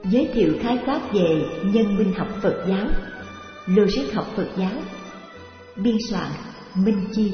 Giới thiệu khái quát về nhân minh học Phật giáo, logic học Phật giáo. Biên soạn Minh Chi.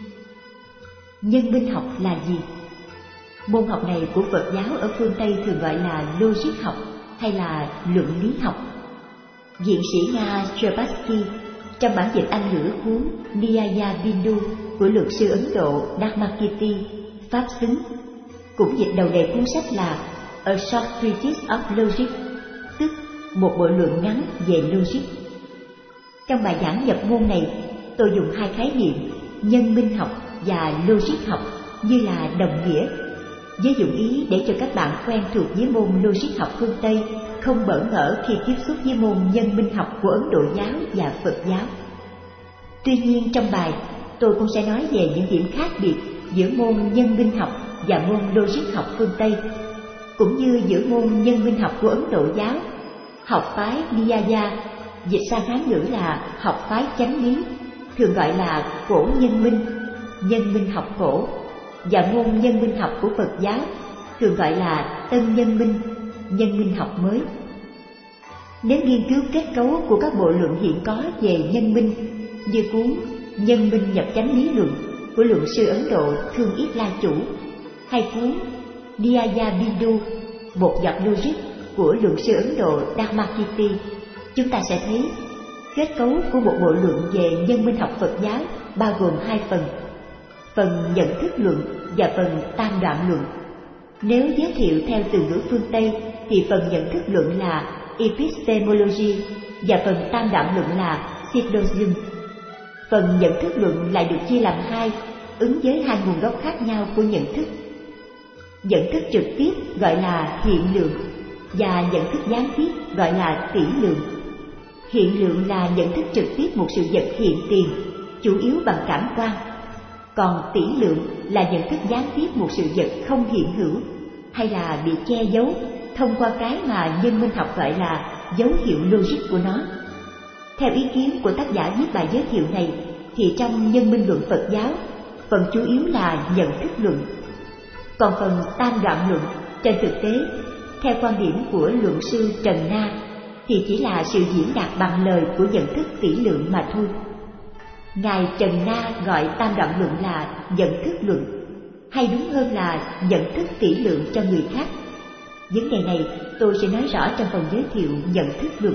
Nhân minh học là gì? Môn học này của Phật giáo ở phương Tây thường gọi là logic học hay là luận lý học. Viện sĩ Nga Sherbatsky trong bản dịch Anh ngữ cuốn Nyaya Bindu của luật sư Ấn Độ Dharmakirti Pháp Xứng cũng dịch đầu đề cuốn sách là A Short Treatise of Logic, tức một bộ luận ngắn về logic. Trong bài giảng nhập môn này, tôi dùng hai khái niệm nhân minh học và logic học như là đồng nghĩa, với dụng ý để cho các bạn quen thuộc với môn logic học phương Tây, không bỡ ngỡ khi tiếp xúc với môn nhân minh học của Ấn Độ giáo và Phật giáo. Tuy nhiên trong bài, tôi cũng sẽ nói về những điểm khác biệt giữa môn nhân minh học và môn logic học phương Tây, cũng như giữa môn nhân minh học của Ấn Độ giáo, học phái Nyaya, dịch sang Hán ngữ là học phái chánh lý, thường gọi là cổ nhân minh học cổ, và môn nhân minh học của Phật giáo, thường gọi là tân nhân minh học mới. Nếu nghiên cứu kết cấu của các bộ luận hiện có về nhân minh, như cuốn Nhân minh nhập chánh lý luận của luận sư Ấn Độ Thương Yết La Chủ, hay cuốn Nyaya Bindu, một giọt logic của luận sư Ấn Độ Dharmakirti, chúng ta sẽ thấy kết cấu của một bộ luận về nhân minh học Phật giáo bao gồm hai phần nhận thức luận và phần tam đoạn luận. Nếu giới thiệu theo từ ngữ phương Tây thì phần nhận thức luận là epistemology và phần tam đoạn luận là syllogism. Phần nhận thức luận lại được chia làm hai, ứng với hai nguồn gốc khác nhau của nhận thức. Nhận thức trực tiếp gọi là hiện lượng và nhận thức gián tiếp gọi là tỷ lượng. Hiện lượng là nhận thức trực tiếp một sự vật hiện tiền, chủ yếu bằng cảm quan. Còn tỷ lượng là nhận thức gián tiếp một sự vật không hiện hữu hay là bị che giấu thông qua cái mà nhân minh học gọi là dấu hiệu logic của nó. Theo ý kiến của tác giả viết bài giới thiệu này thì trong nhân minh luận Phật giáo, phần chủ yếu là nhận thức luận. Còn phần tam đoạn luận, trên thực tế, theo quan điểm của luận sư Trần Na, thì chỉ là sự diễn đạt bằng lời của nhận thức tỷ lượng mà thôi. Ngài Trần Na gọi tam đoạn luận là nhận thức luận, hay đúng hơn là nhận thức tỷ lượng cho người khác. Vấn đề này tôi sẽ nói rõ trong phần giới thiệu nhận thức luận.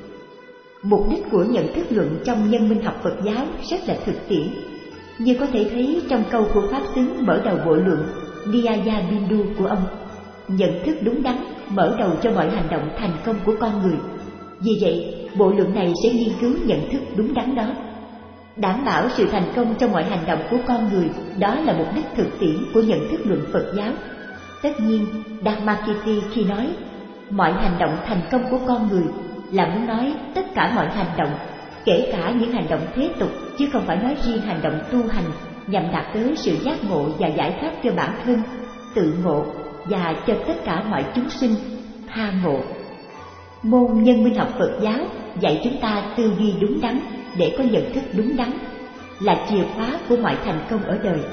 Mục đích của nhận thức luận trong nhân minh học Phật giáo rất là thực tiễn, như có thể thấy trong câu của Pháp Xứng mở đầu bộ luận Nyaya Bindu của ông: nhận thức đúng đắn mở đầu cho mọi hành động thành công của con người. Vì vậy, bộ luận này sẽ nghiên cứu nhận thức đúng đắn đó, đảm bảo sự thành công trong mọi hành động của con người. Đó là mục đích thực tiễn của nhận thức luận Phật giáo. Tất nhiên, Dharmakirti khi nói mọi hành động thành công của con người là muốn nói tất cả mọi hành động, kể cả những hành động thế tục, chứ không phải nói riêng hành động tu hành nhằm đạt tới sự giác ngộ và giải thoát cho bản thân, tự ngộ và cho tất cả mọi chúng sinh tha ngộ. Môn nhân minh học Phật giáo dạy chúng ta tư duy đúng đắn để có nhận thức đúng đắn, là chìa khóa của mọi thành công ở đời.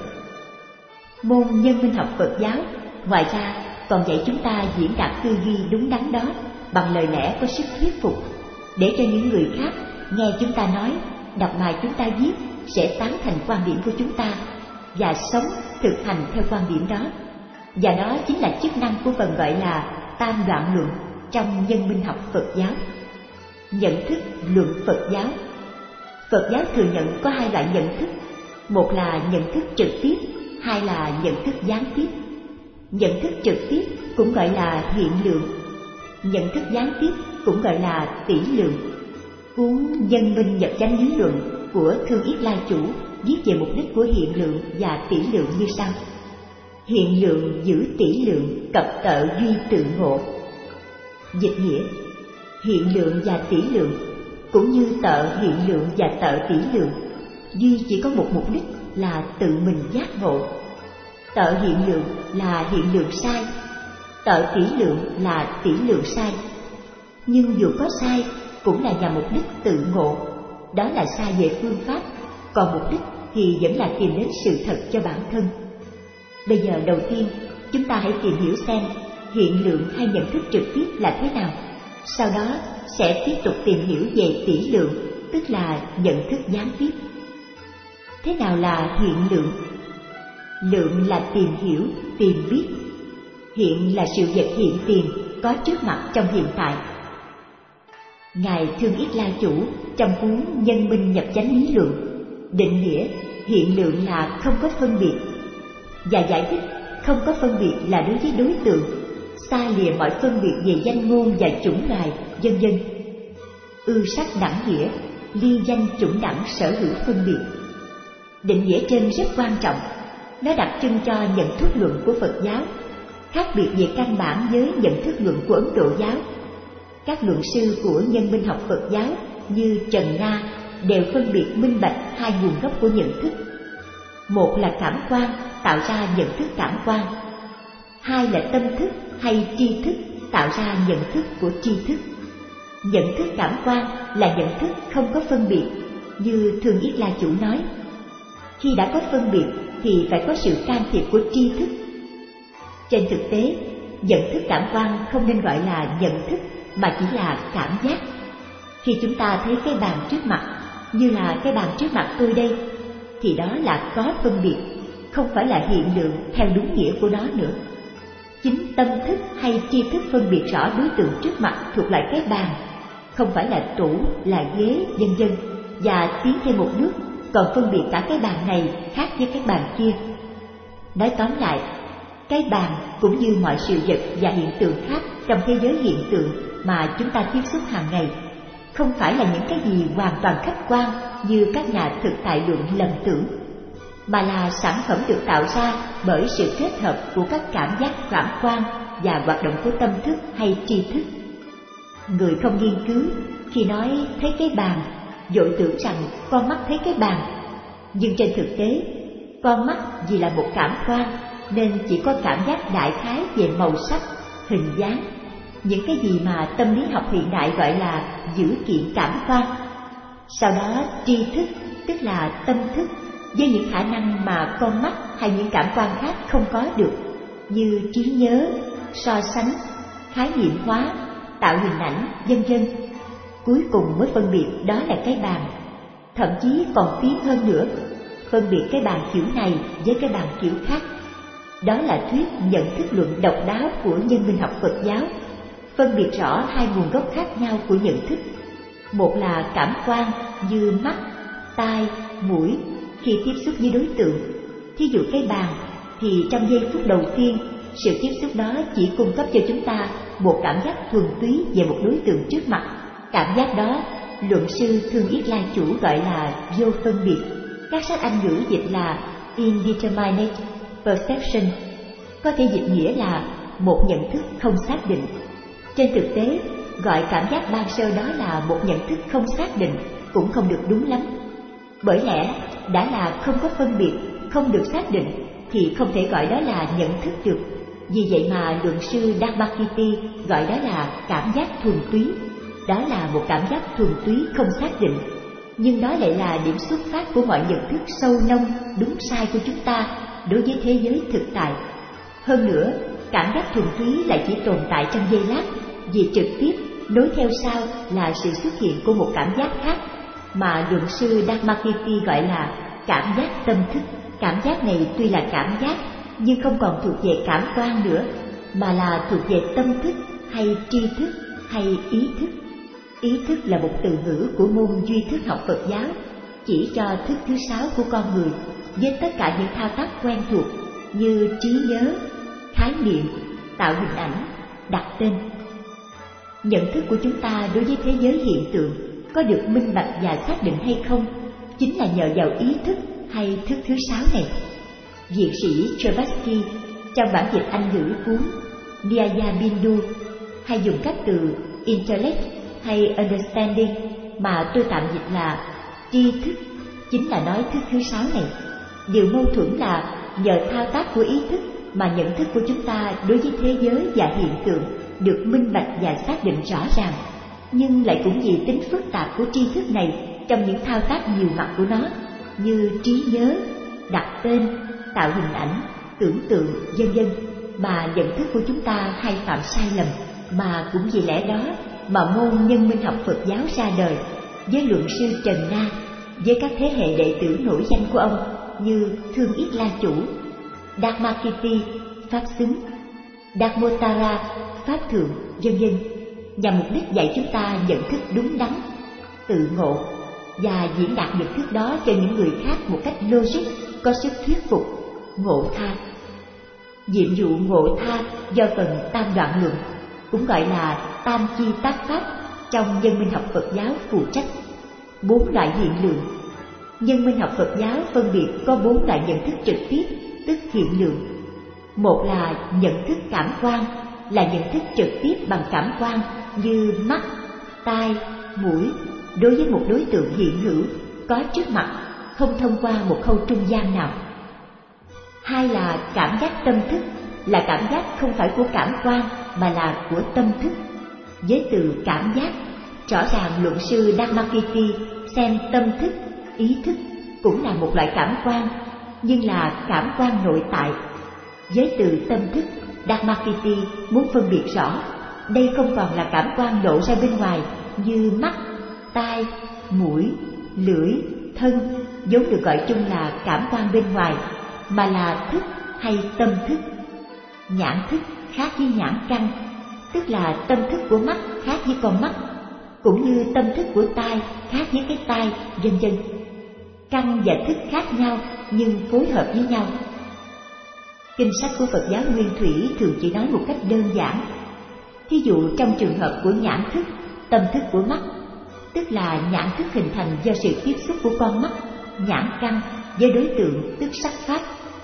Môn nhân minh học Phật giáo ngoài ra còn dạy chúng ta diễn đạt tư duy đúng đắn đó bằng lời lẽ có sức thuyết phục, để cho những người khác nghe chúng ta nói, đọc bài chúng ta viết sẽ tán thành quan điểm của chúng ta và sống thực hành theo quan điểm đó. Và đó chính là chức năng của phần gọi là tam đoạn luận trong nhân minh học Phật giáo. Nhận thức luận Phật giáo. Phật giáo thừa nhận có hai loại nhận thức, một là nhận thức trực tiếp, hai là nhận thức gián tiếp. Nhận thức trực tiếp cũng gọi là hiện lượng, nhận thức gián tiếp cũng gọi là tỷ lượng. Cuốn Nhân minh nhập chánh lý luận của Thương Yết La Chủ viết về mục đích của hiện lượng và tỷ lượng như sau: hiện lượng giữ tỷ lượng, cập tợ duy tự ngộ. Dịch nghĩa: hiện lượng và tỷ lượng cũng như tợ hiện lượng và tợ tỷ lượng, duy chỉ có một mục đích là tự mình giác ngộ. Tợ hiện lượng là hiện lượng sai, tợ tỷ lượng là tỷ lượng sai. Nhưng dù có sai cũng là nhằm mục đích tự ngộ, đó là sai về phương pháp, còn mục đích thì vẫn là tìm đến sự thật cho bản thân. Bây giờ đầu tiên chúng ta hãy tìm hiểu xem hiện lượng hay nhận thức trực tiếp là thế nào. sau đó sẽ tiếp tục tìm hiểu về tỷ lượng, tức là nhận thức gián tiếp. Thế nào là hiện lượng? Lượng là tìm hiểu, tìm biết. Hiện là sự vật hiện tiền, có trước mặt trong hiện tại. Ngài Thương Yết La Chủ trong cuốn Nhân Minh Nhập Chánh Lý Luận định nghĩa hiện lượng là không có phân biệt, và giải thích không có phân biệt là đối với đối tượng, xa lìa mọi phân biệt về danh ngôn và chủng loài, vân vân. Ư sắc đẳng nghĩa, ly danh chủng đẳng sở hữu phân biệt. Định nghĩa trên rất quan trọng, nó đặc trưng cho nhận thức luận của Phật giáo, khác biệt về căn bản với nhận thức luận của Ấn Độ giáo. Các luận sư của nhân minh học Phật giáo như Trần Nga đều phân biệt minh bạch hai nguồn gốc của nhận thức. Một là cảm quan tạo ra nhận thức cảm quan, hai là tâm thức hay tri thức tạo ra nhận thức của tri thức. Nhận thức cảm quan là nhận thức không có phân biệt, như Thương Yết La Chủ nói. Khi đã có phân biệt thì phải có sự can thiệp của tri thức. Trên thực tế, nhận thức cảm quan không nên gọi là nhận thức mà chỉ là cảm giác. Khi chúng ta thấy cái bàn trước mặt như là cái bàn trước mặt tôi đây, thì đó là có phân biệt, không phải là hiện lượng theo đúng nghĩa của nó nữa. Chính tâm thức hay tri thức phân biệt rõ đối tượng trước mặt thuộc lại cái bàn, không phải là tủ, là ghế, vân vân, và tiến thêm một bước còn phân biệt cả cái bàn này khác với cái bàn kia. Nói tóm lại, cái bàn cũng như mọi sự vật và hiện tượng khác trong thế giới hiện tượng mà chúng ta tiếp xúc hàng ngày, không phải là những cái gì hoàn toàn khách quan như các nhà thực tại luận lầm tưởng, mà là sản phẩm được tạo ra bởi sự kết hợp của các cảm giác cảm quan và hoạt động của tâm thức hay tri thức. Người không nghiên cứu khi nói thấy cái bàn vội tưởng rằng con mắt thấy cái bàn, nhưng trên thực tế con mắt vì là một cảm quan nên chỉ có cảm giác đại khái về màu sắc, hình dáng, những cái gì mà tâm lý học hiện đại gọi là dữ kiện cảm quan. Sau đó tri thức, tức là tâm thức, với những khả năng mà con mắt hay những cảm quan khác không có được, như trí nhớ, so sánh, khái niệm hóa, tạo hình ảnh, vân vân. Cuối cùng mới phân biệt đó là cái bàn. Thậm chí còn tiến hơn nữa, phân biệt cái bàn kiểu này với cái bàn kiểu khác. Đó là thuyết nhận thức luận độc đáo của nhân minh học Phật giáo, phân biệt rõ hai nguồn gốc khác nhau của nhận thức. Một là cảm quan như mắt, tai, mũi khi tiếp xúc với đối tượng. Thí dụ cái bàn thì trong giây phút đầu tiên, sự tiếp xúc đó chỉ cung cấp cho chúng ta một cảm giác thuần túy về một đối tượng trước mặt. Cảm giác đó, luận sư Thương Yết La Chủ gọi là vô phân biệt. Các sách Anh ngữ dịch là indeterminate perception, có thể dịch nghĩa là một nhận thức không xác định. Trên thực tế, gọi cảm giác ban sơ đó là một nhận thức không xác định cũng không được đúng lắm. Bởi lẽ đã là không có phân biệt, không được xác định thì không thể gọi đó là nhận thức được. Vì vậy mà luận sư Dharmakirti gọi đó là cảm giác thuần túy. Đó là một cảm giác thuần túy không xác định, nhưng đó lại là điểm xuất phát của mọi nhận thức sâu nông, đúng sai của chúng ta đối với thế giới thực tại. Hơn nữa, cảm giác thuần túy lại chỉ tồn tại trong giây lát, vì trực tiếp nối theo sau là sự xuất hiện của một cảm giác khác mà luận sư Dharmakirti gọi là cảm giác tâm thức. Cảm giác này tuy là cảm giác nhưng không còn thuộc về cảm quan nữa, mà là thuộc về tâm thức hay tri thức hay ý thức. Ý thức là một từ ngữ của môn duy thức học Phật giáo, chỉ cho thức thứ 6 của con người, với tất cả những thao tác quen thuộc như trí nhớ, khái niệm, tạo hình ảnh, đặt tên. Nhận thức của chúng ta đối với thế giới hiện tượng có được minh bạch và xác định hay không, chính là nhờ vào ý thức hay thức thứ 6 này. Viện sĩ Travasky trong bản dịch Anh ngữ cuốn Nyaya Bindu hay dùng các từ intellect hay understanding mà tôi tạm dịch là tri thức, chính là nói thức thứ 6 này. Điều mâu thuẫn là nhờ thao tác của ý thức mà nhận thức của chúng ta đối với thế giới và hiện tượng được minh bạch và xác định rõ ràng, nhưng lại cũng vì tính phức tạp của tri thức này trong những thao tác nhiều mặt của nó như trí nhớ, đặt tên, tạo hình ảnh, tưởng tượng, vân vân, mà nhận thức của chúng ta hay phạm sai lầm. Mà cũng vì lẽ đó mà môn Nhân Minh học Phật giáo ra đời, với luận sư Trần Na, với các thế hệ đệ tử nổi danh của ông như Thương Yết La Chủ, Dharmakirti Pháp Xứng, Dharmotara Pháp Thượng, vân vân, nhằm mục đích dạy chúng ta nhận thức đúng đắn, tự ngộ và diễn đạt nhận thức đó cho những người khác một cách logic, có sức thuyết phục, ngộ tha. Nhiệm vụ ngộ tha do phần Tam Đoạn Luận, cũng gọi là Tam Chi Tác Pháp, trong Nhân Minh học Phật giáo phụ trách. 4 loại hiện lượng. Nhân Minh học Phật giáo phân biệt có 4 loại nhận thức trực tiếp, tức hiện lượng. Một là nhận thức cảm quan, là nhận thức trực tiếp bằng cảm quan như mắt, tai, mũi, đối với một đối tượng hiện hữu có trước mặt, không thông qua một khâu trung gian nào. Hai là cảm giác tâm thức, là cảm giác không phải của cảm quan mà là của tâm thức. Với từ cảm giác, rõ ràng luận sư Dharmakirti xem tâm thức, ý thức cũng là một loại cảm quan, nhưng là cảm quan nội tại. Với từ tâm thức, Dharmakirti muốn phân biệt rõ, đây không còn là cảm quan lộ ra bên ngoài như mắt, tai, mũi, lưỡi, thân, vốn được gọi chung là cảm quan bên ngoài, mà là thức hay tâm thức. Nhãn thức khác với nhãn căn, tức là tâm thức của mắt khác với con mắt, cũng như tâm thức của tai khác với cái tai, vân vân. Căn và thức khác nhau nhưng phối hợp với nhau. Kinh sách của Phật giáo Nguyên Thủy thường chỉ nói một cách đơn giản. Thí dụ trong trường hợp của nhãn thức, tâm thức của mắt, tức là nhãn thức hình thành do sự tiếp xúc của con mắt, nhãn căn với đối tượng tức sắc pháp.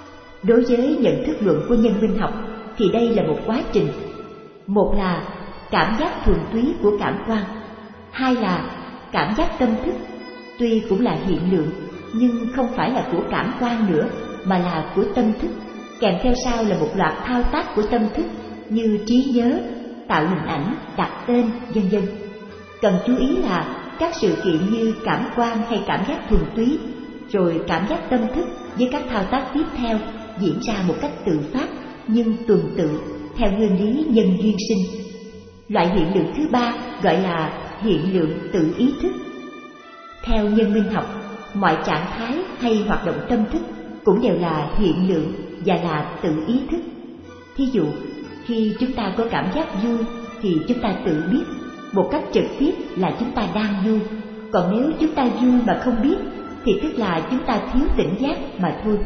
Đối với nhận thức luận của Nhân Minh học thì đây là một quá trình. Một là cảm giác thuần túy của cảm quan, hai là cảm giác tâm thức, tuy cũng là hiện lượng nhưng không phải là của cảm quan nữa mà là của tâm thức, kèm theo sau là một loạt thao tác của tâm thức như trí nhớ, tạo hình ảnh, đặt tên, vân vân. Cần chú ý là các sự kiện như cảm quan hay cảm giác thuần túy, rồi cảm giác tâm thức với các thao tác tiếp theo diễn ra một cách tự phát nhưng tuần tự theo nguyên lý nhân duyên sinh. Loại hiện lượng thứ ba gọi là hiện lượng tự ý thức. Theo Nhân Minh học, mọi trạng thái hay hoạt động tâm thức cũng đều là hiện lượng và là tự ý thức. Thí dụ, khi chúng ta có cảm giác vui thì chúng ta tự biết một cách trực tiếp là chúng ta đang vui. Còn nếu chúng ta vui mà không biết thì tức là chúng ta thiếu tỉnh giác mà thôi.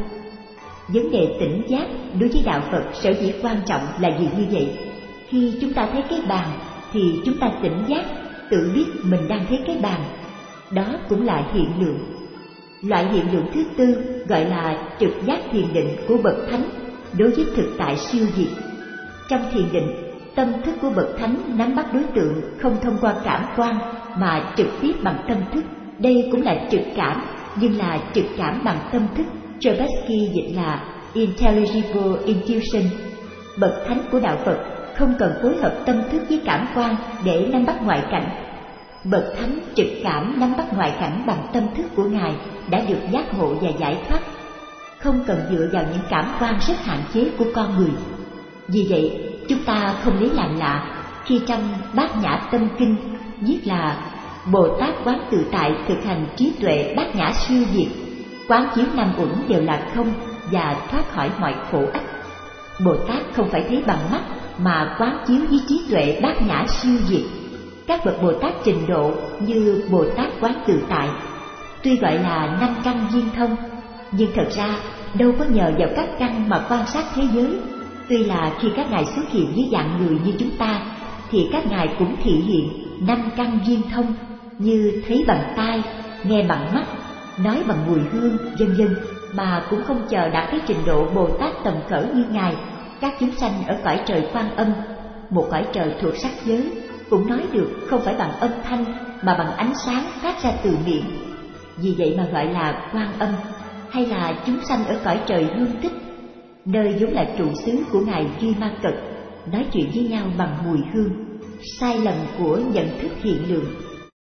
Vấn đề tỉnh giác đối với đạo Phật sở dĩ quan trọng là vì như vậy. Khi chúng ta thấy cái bàn thì chúng ta tỉnh giác, tự biết mình đang thấy cái bàn. Đó cũng là hiện lượng. Loại hiện lượng thứ tư gọi là trực giác thiền định của bậc thánh đối với thực tại siêu diệt. Trong thiền định, tâm thức của bậc thánh nắm bắt đối tượng không thông qua cảm quan mà trực tiếp bằng tâm thức. Đây cũng là trực cảm, nhưng là trực cảm bằng tâm thức. Chebysky dịch là Intelligible Intuition. Bậc thánh của đạo Phật không cần phối hợp tâm thức với cảm quan để nắm bắt ngoại cảnh. Bậc thánh trực cảm nắm bắt ngoại cảnh bằng tâm thức của Ngài đã được giác ngộ và giải thoát, không cần dựa vào những cảm quan rất hạn chế của con người. Vì vậy, chúng ta không lấy làm lạ khi trong Bát Nhã Tâm Kinh viết là Bồ Tát quán tự tại thực hành trí tuệ bát nhã siêu diệt, quán chiếu năm uẩn đều là không và thoát khỏi mọi khổ ách. Bồ Tát không phải thấy bằng mắt mà quán chiếu với trí tuệ bát nhã siêu diệt. Các bậc Bồ Tát trình độ như Bồ Tát quán tự tại tuy gọi là 5 căn viên thông, nhưng thật ra đâu có nhờ vào các căn mà quan sát thế giới. Tuy là khi các ngài xuất hiện dưới dạng người như chúng ta thì các ngài cũng thị hiện 5 căn viên thông như thấy bằng tai, nghe bằng mắt, nói bằng mùi hương, vân vân, mà cũng không chờ đạt cái trình độ Bồ Tát tầm cỡ như ngài. Các chúng sanh ở cõi trời Quan Âm, một cõi trời thuộc sắc giới, cũng nói được không phải bằng âm thanh mà bằng ánh sáng phát ra từ miệng. Vì vậy mà gọi là Quan Âm. Hay là chúng sanh ở cõi trời Hương Tích, nơi vốn là trụ xứ của ngài Duy Ma Cật, nói chuyện với nhau bằng mùi hương. Sai lầm của nhận thức hiện lượng